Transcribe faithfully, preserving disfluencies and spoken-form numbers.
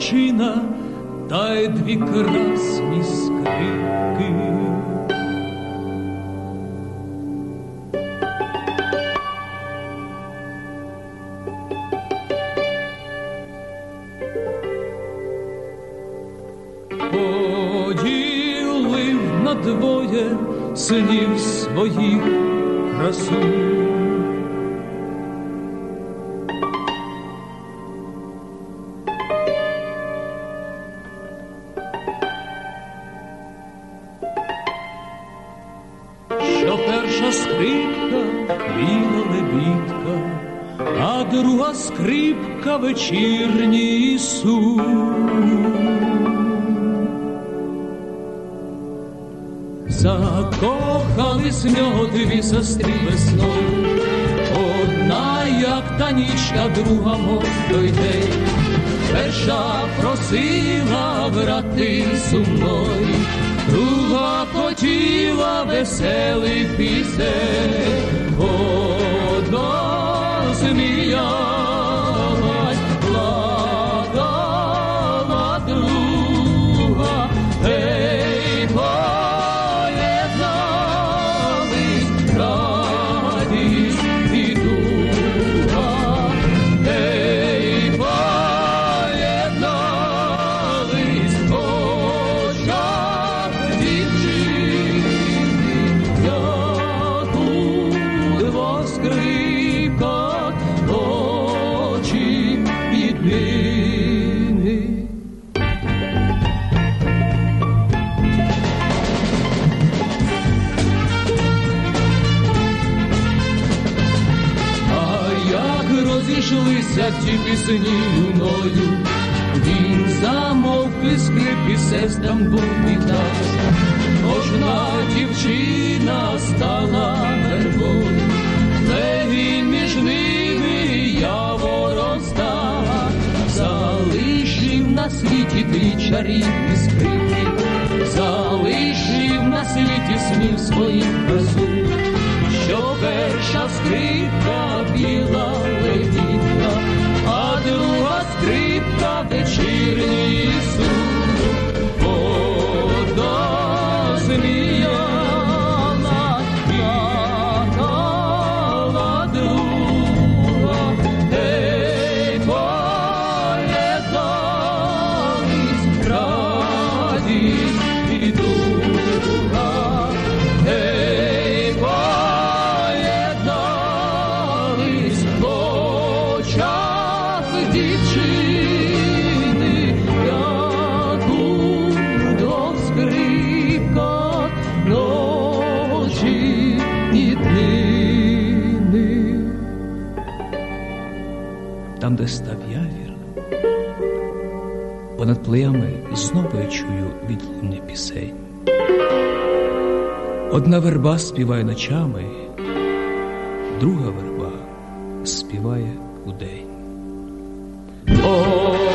дівчина, та й дві красні скрипки. Поділив на двоє синів своїх красу. Що перша скрипка біла лебідка, а друга скрипка вечірній сум. Закохались в нього дві сестри весною, одна як та нічка, друга мов той день. Перша просила брати сумної, друга хотіла веселих пісень. Одна сміялась, плакала друга, ей, поєднались радість і туга, ей, поєднались в очах дівчини, як у двох скрипках очі єдині. А як розійшлися ті пісні луною, він замовк і скрипки сестрам був віддав. Кожна дівчина стала вербою, легінь між ними яворо стала. Залишив на світі дві чарівні скрипки, залишив на світі сміх своїх красу. Що перша скрипка біла лебідка, а друга скрипка вечірній сум. Одна сміяла, плакала друга, ей, поєднались радість і туга, ей, поєднались в очах дівчини, як у двох скрипках ночі і днини. Там, де став явір, понад плеями знову я чую відлуння пісень. Одна верба співає ночами, друга верба співає удень. О,